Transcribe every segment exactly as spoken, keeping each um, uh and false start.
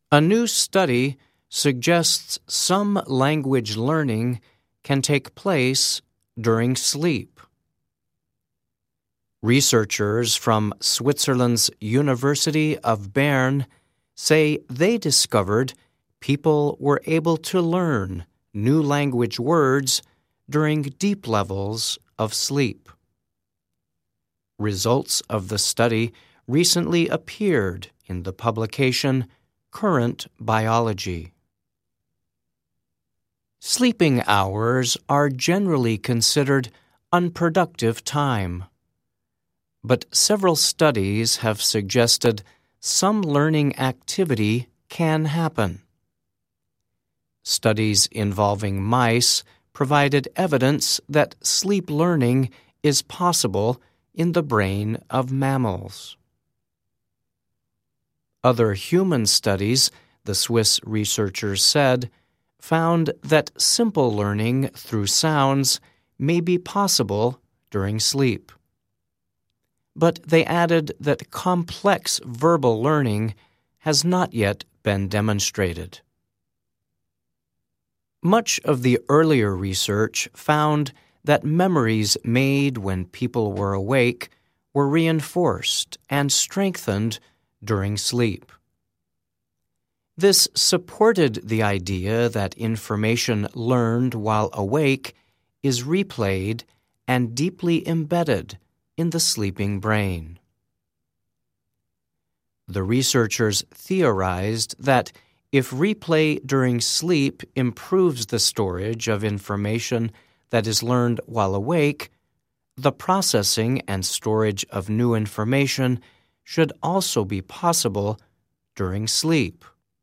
A new study suggests some language learning can take place during sleep. Researchers from Switzerland's University of Bern say they discovered people were able to learn new language words during deep levels of sleep. Results of the study recently appeared in the publication Current Biology. Sleeping hours are generally considered unproductive time, but several studies have suggested some learning activity can happen. Studies involving mice provided evidence that sleep learning is possible in the brain of mammals. Other human studies, the Swiss researchers said, found that simple learning through sounds may be possible during sleep. But they added that complex verbal learning has not yet been demonstrated. Much of the earlier research found that memories made when people were awake were reinforced and strengthened during sleep. This supported the idea that information learned while awake is replayed and deeply embedded in the sleeping brain. The researchers theorized that if replay during sleep improves the storage of information that is learned while awake, the processing and storage of new information should also be possible during sleep.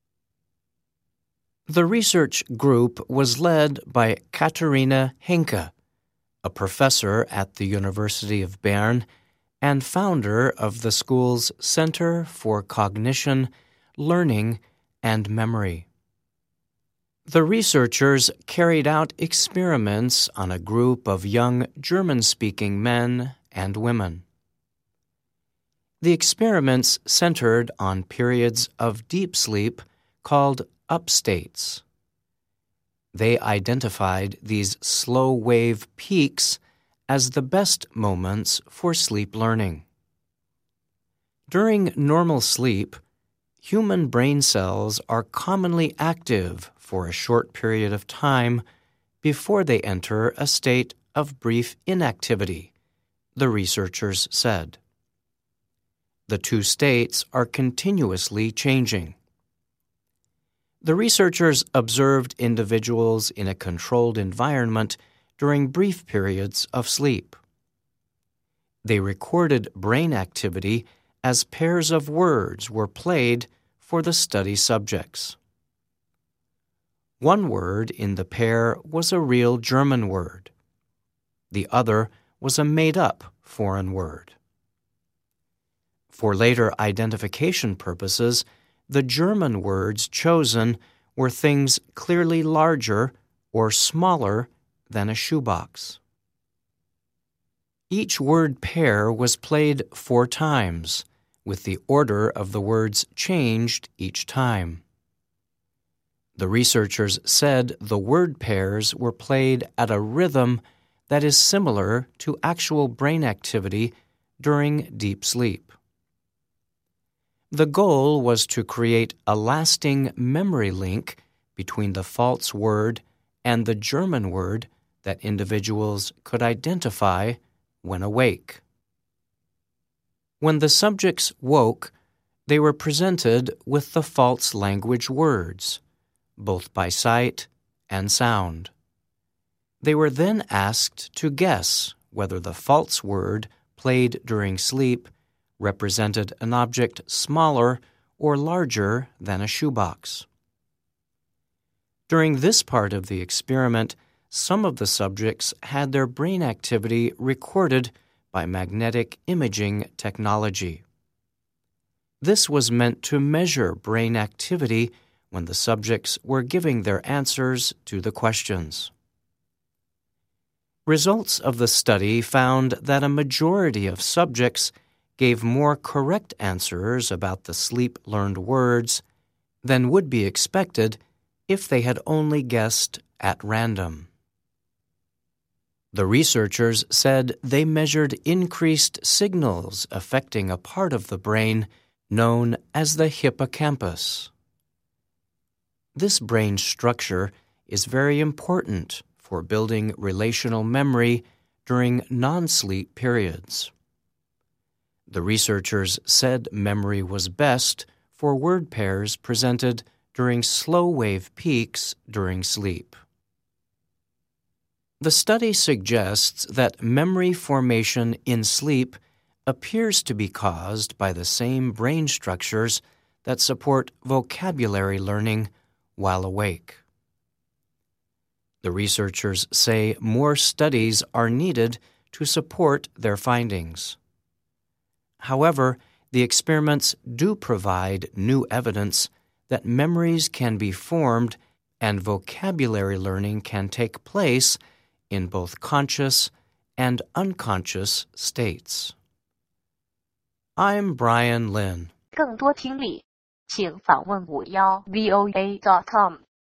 The research group was led by Katharina Henke, a professor at the University of Bern and founder of the school's Center for Cognition, Learning, and Memory. The researchers carried out experiments on a group of young German-speaking men and women. The experiments centered on periods of deep sleep called upstates. They identified these slow-wave peaks as the best moments for sleep learning. During normal sleep, human brain cells are commonly active for a short period of time before they enter a state of brief inactivity, the researchers said. The two states are continuously changing. The researchers observed individuals in a controlled environment during brief periods of sleep. They recorded brain activity as pairs of words were played for the study subjects. One word in the pair was a real German word. The other was a made-up foreign word. For later identification purposes, the German words chosen were things clearly larger or smaller than a shoebox. Each word pair was played four times, with the order of the words changed each time. The researchers said the word pairs were played at a rhythm that is similar to actual brain activity during deep sleep. The goal was to create a lasting memory link between the false word and the German word that individuals could identify when awake. When the subjects woke, they were presented with the false language words, both by sight and sound. They were then asked to guess whether the false word played during sleep represented an object smaller or larger than a shoebox. During this part of the experiment, some of the subjects had their brain activity recorded by magnetic imaging technology. This was meant to measure brain activity when the subjects were giving their answers to the questions. Results of the study found that a majority of subjects gave more correct answers about the sleep-learned words than would be expected if they had only guessed at random. The researchers said they measured increased signals affecting a part of the brain known as the hippocampus. This brain structure is very important for building relational memory during non-sleep periods. The researchers said memory was best for word pairs presented during slow-wave peaks during sleep. The study suggests that memory formation in sleep appears to be caused by the same brain structures that support vocabulary learning while awake. The researchers say more studies are needed to support their findings. However, the experiments do provide new evidence that memories can be formed and vocabulary learning can take place in both conscious and unconscious states. I'm Brian Lynn. 更多听力，请访问五幺 V O A dot com。